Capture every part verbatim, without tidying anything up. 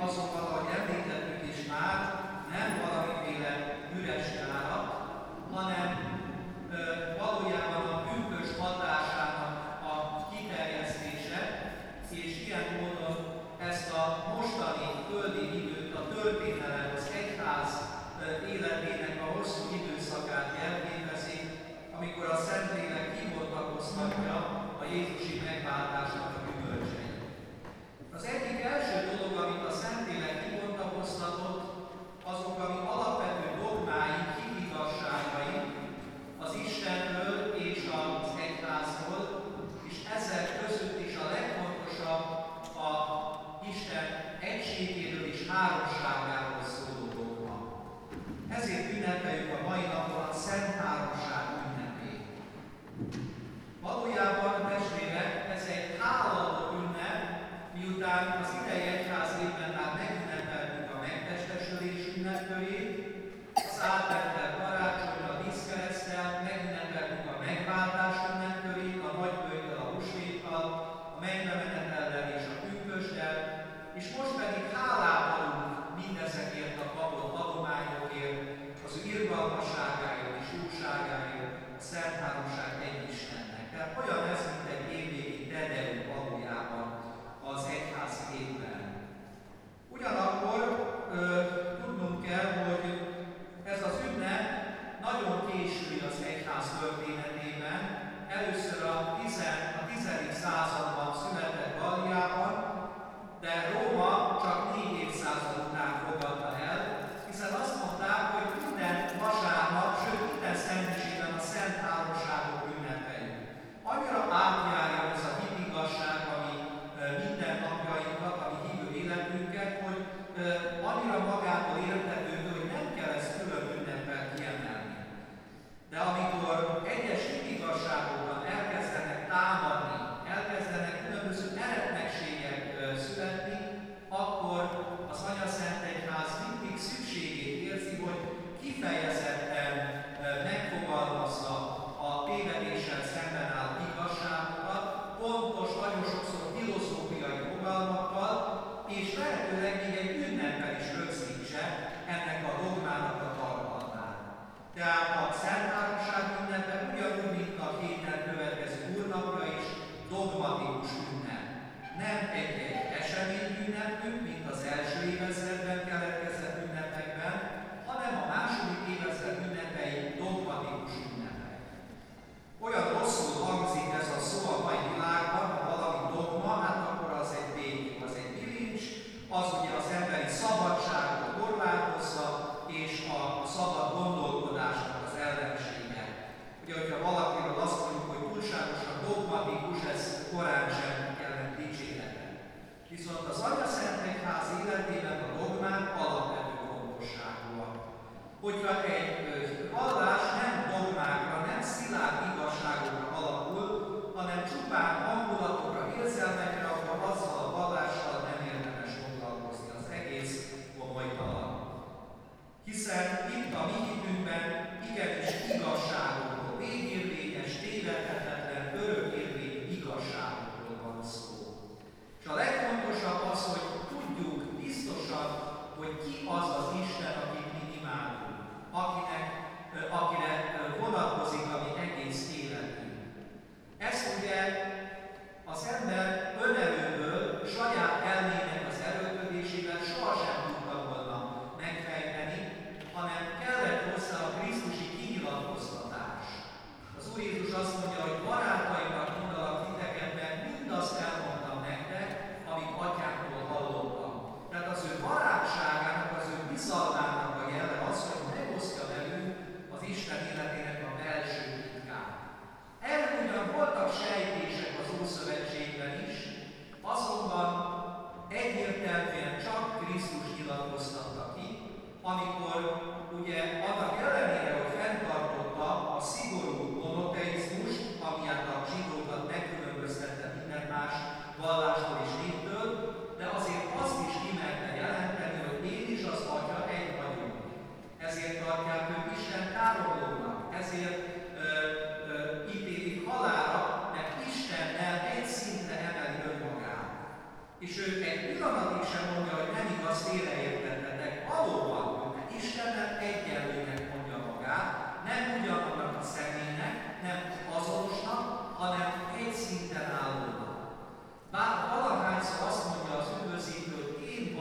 azonban, ahogy említettük is már, nem valamiféle üres járat, hanem ö, valójában a pünkösd hatásának a kiterjesztése, és ilyen módon ezt a mostani földi időt, a történelem, az egyház életének a hosszú időszakát jelképezi, amikor a Szentlélek kibontakoztatja a jézusi megváltásnak a gyümölcseit. Az egyik első dolog, amit a Szentlélek kibontakoztatott, azok, ami alapvető dogmái, hitigazságai az Istenről és az egyházról, és ezek között is a legfontosabb a Isten egységéről és háromságáról szóló dogma. Ezért ünnepeljük a mai napon a Szent Háromság ünnepét. Valójában, testvérek, ez egy hálaadó ünnep, miután az idei egyház évben már megünnepeltük a megtestesülés ünnepkörét, az átvettel karácsonyra, a díszkereszttel, megünnepeltük a megváltás ünnepkörét, a nagybőjttel, a húsvéttal, a mennybe menetellel és a pünkösddel, és most pedig hálát adunk mindezekért a kapott adományokért, az ő irgalmasságáért és jóságáért, a Szent Háromság egy Istennek. Tehát olyan ez, mint egy évvégi tedeum valójában az egyház évben. Ugyanakkor ö, tudnunk kell, hogy ez az ünnep nagyon késői az egyház történetében. Először a, tizen, a tizedik században született Galliában, de Róma csak négy évszázad után fogadta el, hiszen azt mondták, hogy minden vasárnap, sőt minden szentmiségben a Szent Háromságot ünnepeljük. Annyira átjárja ez a hitigazság, ami minden napjainkat, ami hívő életünket, hogy annyira magától értetődő, hogy nem kell ezt külön ünneppel kiemelni. De amikor egyes hitigazságokban elkezdenek támadni, elkezdenek különböző eretnekségek születni, akkor az Anyaszentegyház mindig szükségét érzi, hogy kifejezetten megfogalmazza a tévedéssel szemben álló igazságokat, pontos, nagyon sokszor filozófiai fogalmakkal, és lehetőleg még egy ünneppel is rögzítse ennek a dogmának a tartalmát. Tehát a Szent Háromság ünnepe ugyanúgy, mint a héten következő úrnapja is dogmatikus ünnep. Nem egy-egy esemény ünnepünk, mint az első évezredben keletkezett ünnepekben, hanem a második évezred ünnepei dogmatikus ünnepek. Olyan rosszul hangzik ez a szó a mai világban, ha valami dogma, hát akkor az egy bélyeg, az egy bilincs, az ugye az emberi szabadságot korlátozza, és a szabad gondolkodásnak az ellensége. Ugye, hogyha valakiről azt mondjuk, hogy túlságosan dogmatikus, ez korán sem kellene dicséretet. Viszont az Anyaszentegyház életében a dogmák alapvető fontosságúak. Hogyha egy vallás nem dogmákra, nem szilárd igazságokra alapul, hanem csupán hangulatokra, érzelmekre, akkor azzal a vallással nem érdemes foglalkozni. Az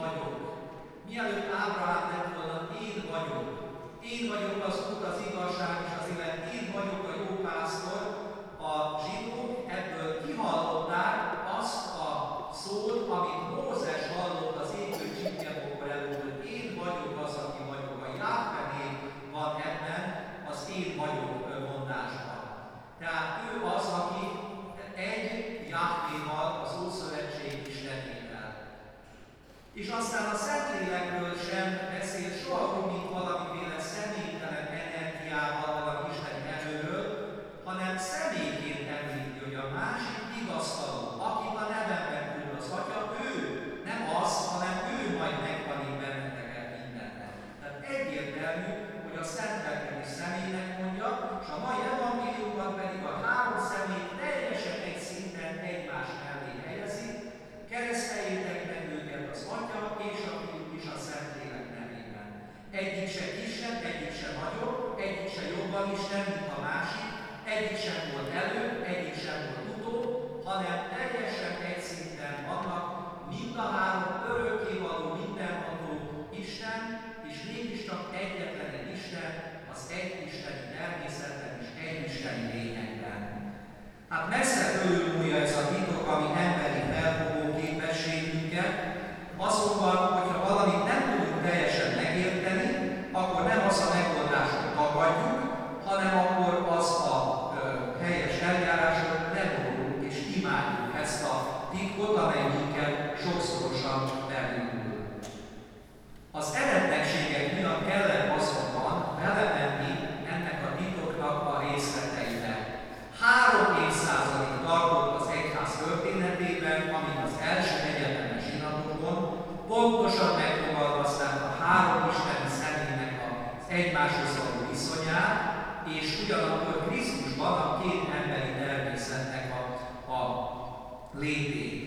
vagyok. Mielőtt Ábrahám lett volna, én vagyok. Én vagyok az út, az igazság és az élet. Én vagyok a jó pásztor. A zsidók ebből kihallották azt a szót, amit Mózes hallott az égő csipkebokor előtt, hogy én vagyok az, aki vagyok. A Jahve név van ebben az én vagyok mondásban. Tehát ő az, aki egy Jahvéval, az Ószövetség Istenével. És aztán a Szentlélekről sem beszél soha úgy, mint valamiféle személytelen energiával, valami isteni erőről, hanem személyként említi, hogy a másik vigasztaló, akit a nevemben küld az Atya, ő, nem az, hanem ő majd megtanít benneteket mindennek. Tehát egyértelmű, hogy a Szentléleket is személynek mondja, és a mai evangéliumban pedig a három személy teljesen egy szinten egymás mellé helyezi, kereszteljétek meg őket az Atya és a Fiú és a Szentlélek nevében. Egyik se kisebb, egyik se nagyobb, egyik se jobban Isten, mint a másik, egyik sem volt előbb, egyik sem volt utóbb, hanem teljesen egy szinten vannak, mind a három örökkévaló, mindenható Isten, és mégiscsak egyetlen egy Isten, az egy isteni természetben és egy isteni lényegben. Hát messze fölülmúlja ez a titok, ami emberi felfogó képességünket, azonban, hogyha valamit nem tudunk teljesen megérteni, akkor nem az a megoldás, hogy tagadjuk, hanem akkor az a ö, helyes eljárásot ledolgunk és imádjuk ezt a titkot, amely minket sokszorosan belül. Az eredménységek miatt kellett azonban belemenni ennek a titoknak a részleteibe. Három évszázadig tartott az egyház történetében, amíg az első egyetemes zsinatokon pontosan megfogalmazták a három isteni személynek az egymáshoz való viszonyát, és ugyanakkor Krisztusban a két emberi természetnek a, a létét.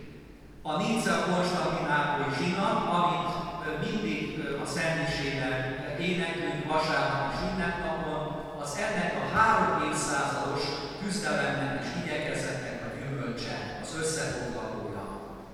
A Nicea-Konstantinápolyi zsinat, amit mindig a Szentmisében éneklünk vasárnap és ünnepnapon, az ennek a három évszázados küzdelemnek és igyekezetnek a gyümölcse, az összefoglalója.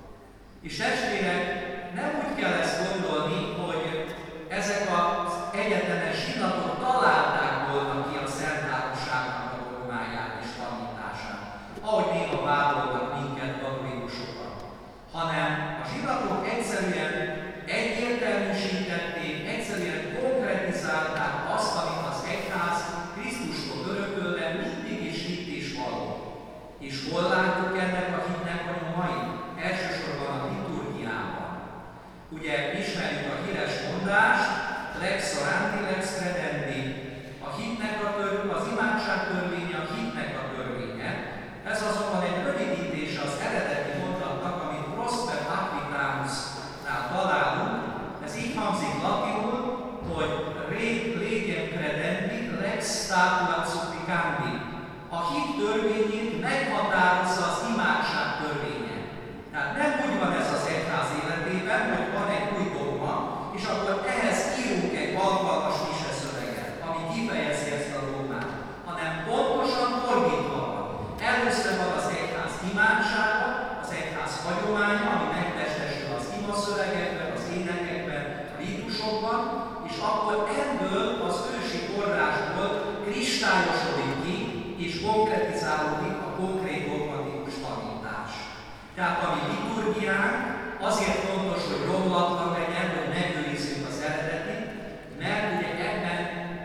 És testvérek, nem úgy kell ezt gondolni, hogy ezek az egyetemes zsinatok találták volna ki a Szent Háromságnak a dogmáját és tanítását, ahogy néha vádolnak minket katolikusokat, hanem a zsinatok egyszerűen egyértelműsítették, egyszerűen konkretizálták azt, amit az egyház Krisztustól örökölve mindig is hitt és vallott. És hol látjuk ennek a hitnek a nyomai? Elsősorban a liturgiában. Ugye ismerjük a híres mondást, lex orandi, lex credendi. A hitnek a törvény, az imádság törvénye, a hitnek a törvénye. Ez azonban egy rövidítése az eredeti mondatnak, amit Prosper Aquitanusnál találunk. Ez így hangzik latinul, hogy legem credendi, lex statuat supplicandi. A hit törvényét meghatározza az imádság törvénye. Tehát nem úgy van ez az egyház életében, hogy van egy új dogma, és akkor ehhez írunk egy alkalmas miseszöveget, ami kifejezi ezt a dogmát, hanem pontosan fordítva van. Először van az egyház imádsága, az egyház hagyománya, ami megtestesül az imaszövegekben, az énekekben, a rítusokban, és akkor ebből az ősi forrásból kristályosodik ki, és konkretizálódik a konkrét dogmatikus tanítás. Tehát a mi liturgiánk azért fontos, hogy romlatlan legyen, hogy megőrizzük az eredetit, mert ugye ebben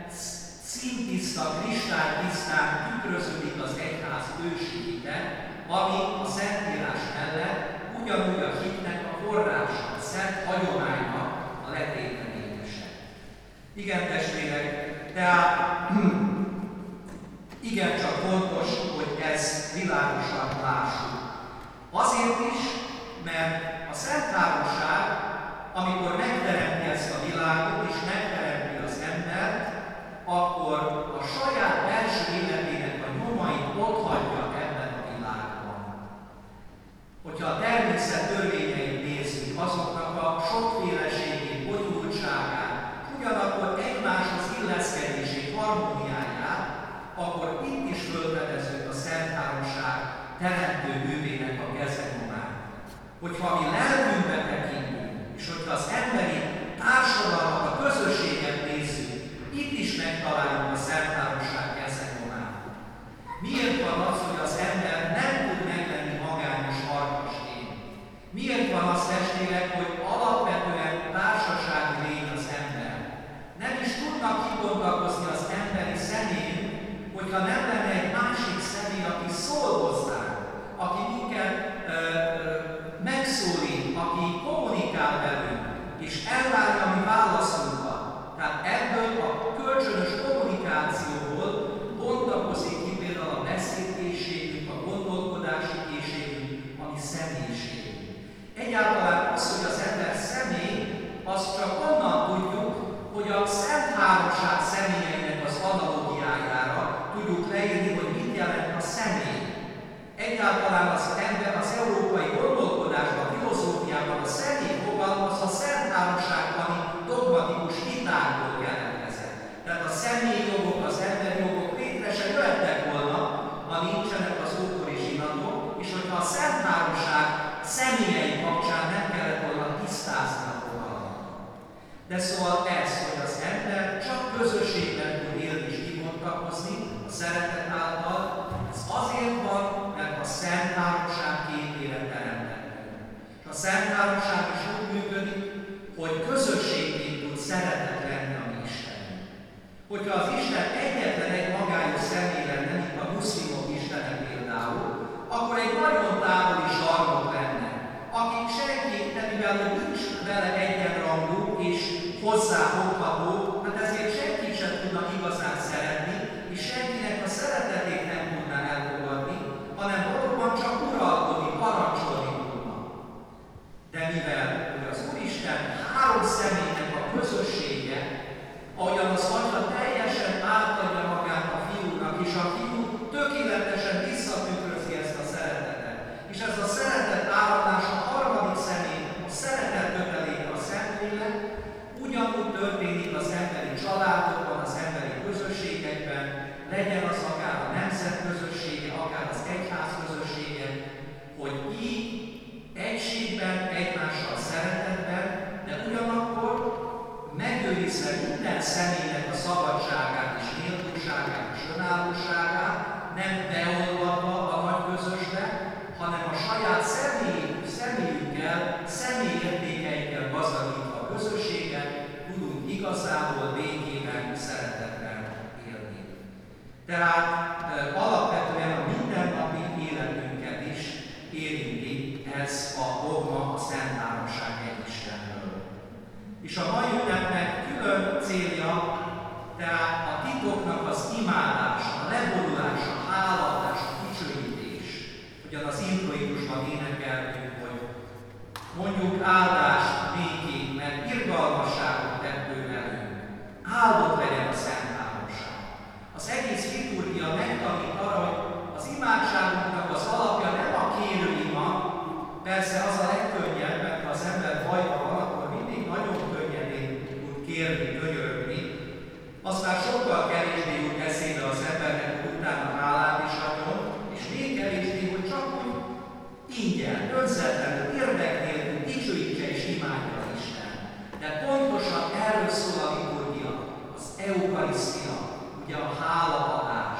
színtiszta, kristálytisztán tükröződik az egyház ősi hite, ami a Szentírás mellett ugyanúgy a hitnek a forrása, a szent hagyománynak a letéteményese. Igen, testvérek, tehát igencsak fontos, hogy ezt világosan lássuk. Azért is, mert a Szent Háromság, amikor megteremti ezt a világot és megteremti az embert, akkor a saját belső életének a nyomait ott hagyja ebben a világban. Hogyha a természet törvényeit nézzük, azoknak a sokféleségét, bonyolultságát, ugyanakkor egymáshoz illeszkedését, harmóniáját, akkor itt is fölfedezünk a Szent Háromság teremtő művének a kezenyomát. Hogyha mi lelkünkbe tekintünk, és hogyha és elvárja a mi válaszunkat. Tehát ebből a kölcsönös kommunikációból bontakozik ki például a beszédkészségünk, a gondolkodási készségünk, a mi személyiségünk. Egyáltalán az, hogy az ember személy, azt csak onnan tudjuk, hogy a Szent Háromság személyeinek az analógiájára tudjuk leírni, hogy mit jelent a személy. Egyáltalán az ember az európai gondolkodásban, a filozófiában a személy fogalma az a Szent Háromságbani dogmatikus vitákból keletkezett. Tehát a személyi jogok, az emberi jogok létre se jöttek volna, ha nincsenek az ókori zsinatok, és hogyha a Szent Háromság személyei kapcsán nem kellett volna tisztázni a fogalmat. De szóval ez, hogy az ember csak közösségben tud élni és kibontakozni a szeretet által, ez azért van, mert a Szent Háromság képére teremtett. És a Szent Háromság is úgy működik, hogy közösségként tud szeretet lenni a mi Istenünk. Hogyha az Isten egyetlen egy magányos személy lenne, mint a muszlimok istene például, akkor egy nagyon távoli zsarnok lenne, aki senki, de mivel nincs vele egyenrangú és hozzáfogható, hát ezért senki sem tudna igazán szeretni, és senkinek a szeretetét nem tudná elfogadni, hanem valóban csak uralkodni, parancsolni tudna. De mivel hogy az Úristen három személynek a közössége, ahogyan az Atya teljesen átadja magát a Fiúnak, és a Fiú tökéletesen visszatükrözi ezt a szeretetet. És ez a szeretet áramlás a harmadik személy, a szeretet köteléke a Szentlélek, ugyanúgy történik az emberi családokban, az emberi közösségekben, legyen az akár a nemzet közössége, akár az egyház közössége, hogy így egységben, egymással szeretetben, de ugyanakkor megőrizve minden személynek a szabadságát és méltóságát és önállóságát, nem beolvadva a nagy közösbe, hanem a saját személyünk, személyünkkel, személyértékeikkel gazdagítva a közösséget, tudunk igazából békében, szeretetben élni. Tehát e, alapvetően a mindennapi életünket is érinti ez a dogma, a Szent Háromság egy Istenről. És a mai ünnepnek külön célja, tehát a titoknak az imádása, a leborulása, a hálaadás, a dicsőítés. Ugyan az introitusban énekeltünk, hogy mondjuk áldást néki, mert irgalmasságot tett ő velünk. Áldott legyen a Szent Háromság. Az egész liturgia megtanít arra, hogy az imádságunknak az alapja nem a kérőima, persze az a legkönnyebb, mert ha az ember bajban van, akkor mindig nagyon könnyedén tud kérni, könyörögni. Aztán sokkal kevésbé jut eszébe az embernek, hogy utána hálát is adjon, és még kevésbé, hogy csak úgy ingyen, önzetlenül, érdek nélkül dicsőítse és imádja az Isten. De pontosan erről szól a liturgia, az eukarisztia, ugye a hálaadás.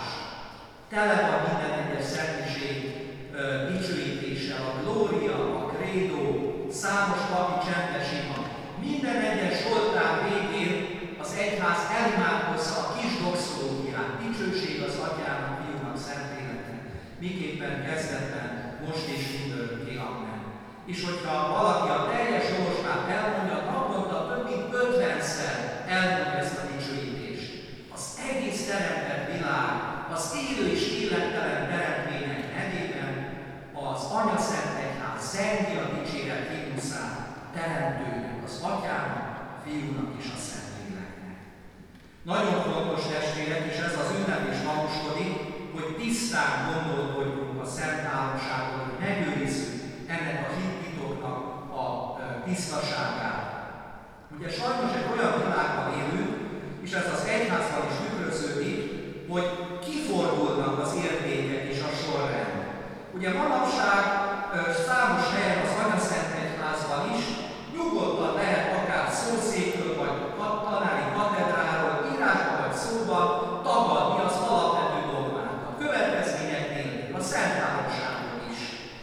Tele van minden egyes szentiség dicsőítéssel, a glória, a credo, számos papi csendes ima. Minden egyes oltár végén az egyház elimádkozza a kis doxológiát, dicsőség az Atyának, Fiúnak, Szentléleknek, miképpen kezdetben, most és mindörökké, amen. És hogyha valaki a teljes olvasmát elmondja, naponta több mint ötvenszer elmondja ezt a dicsőítést. Az egész teremtett világ, az élő és élettelen teremtmények nevében az Anya Szent Egyház zengi a dicséret himnuszát teremtőnek, az Atyának, a Fiúnak és a Szentléleknek. Nagyon fontos, testvérek, és ez az ünnep is hangsúlyodik, hogy tisztán gondolkodjunk a Szent Háromságon, hogy megőrizzük ennek a hittitoknak a tisztaságát. Ugye sajnos egy olyan világban élünk, és ez az egyházban is tükröződik, hogy kifordulnak az értékek és a sorrend. Ugye manapság számos helyen az Anyaszent Egyházban is nyugodtan lehet akár szószékről, vagy tanári katedráról, írásban vagy szóban tagadni az alapvető dogmákat, következmények nélkül, a Szent Háromságon is.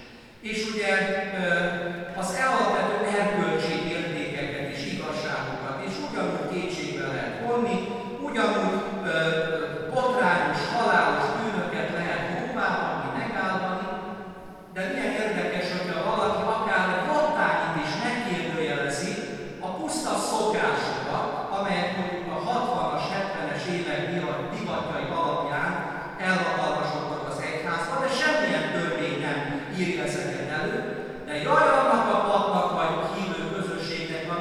És ugye az alapvető erkölcsi értékeket és igazságokat és ugyanúgy kétségbe lehet vonni, ugyanúgy botrányos, halálos bűnöket lehet jóváhagyni, megállani, de milyen érdekes, hogyha valaki akár egy lattányit is megkérdezi,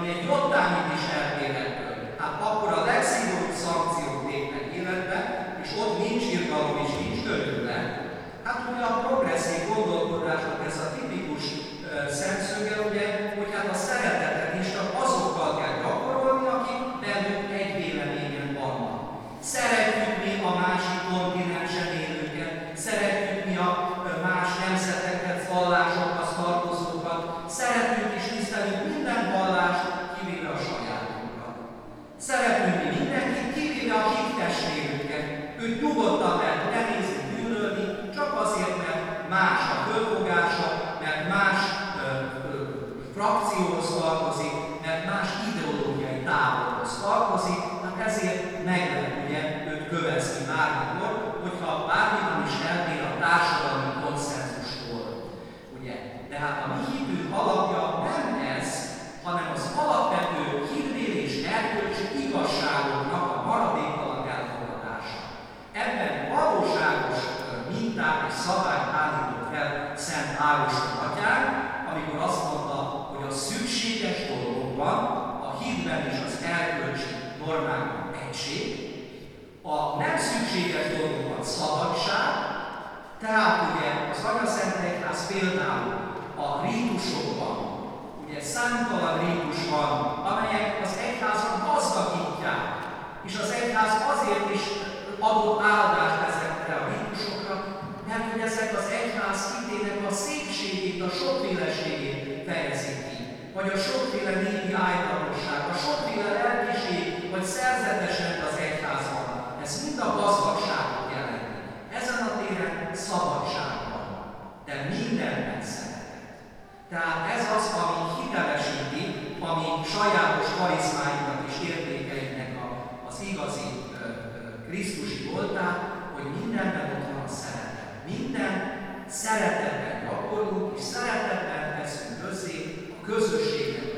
egy jottányit is eltérettől, hát akkor a legszigorúbb szankciót lépnek életbe, és ott nincs irgalom és nincs körülbe. Hát ugye a progresszív gondolkodásnak ez a tipikus uh, szemszöge, ugye, hogy hát a szeretetet is csak azokkal kell gyakorolni, akik bennük egy véleményen vannak. Szeretjük mi a másik kontinensen élőket, szeretjük mi a más nemzeteket, vallásokhoz tartozókat, szeretünk és tisztelünk minden vallást, kivéve a sajátunkat. Szeretünk mi mindenkit, kivéve a hittestvérünket. Őt nyugodtan lehet lenézni, gyűlölni, csak azért, mert más a fölfogása, mert más ö, ö, frakcióhoz tartozik, mert más ideológiai táborhoz tartozik, hát ezért meg lehet ugye őt kövezni bármikor, hogyha bármikor is eltér a társadalmi konszenzustól. Ugye? Tehát a mi hitünk alapja nem ez, hanem az alapvető hitvér és erkölcsi igazságoknak a maradéktalan elfogadása. Ebben valóságos mintát és szabályt állított fel Szent Ágoston atyánk, amikor azt mondta, hogy a szükséges dolgokban, a hitben és az erkölcsi normában egység, a nem szükséges dolgokban szabadság, tehát ugye az Anyaszent Egyház például a rítusokban, ugye számtalan rítus van, amelyek az egyházat gazdagítják, és az egyház azért is adott áldást ezekre a rítusokra, mert hogy ezek az egyház hitének a szépségét, a sokféleségét fejezik ki, vagy a sokféle népi ájtatosság, a sokféle lelkiség, vagy szerzetesebb az egyházban. Ez mind a gazdagságot jelenti. Ezen a téren szabadság van, de mindenben szeretet. Tehát ez az, ami hitelesíti, ami sajátos karizmáinak és értékeinek a, az igazi ö, ö, krisztusi voltát, hogy mindenben ott van a szeretet. Minden szeretetben gyakorlunk, és szeretetben teszünk közzé a közösségnek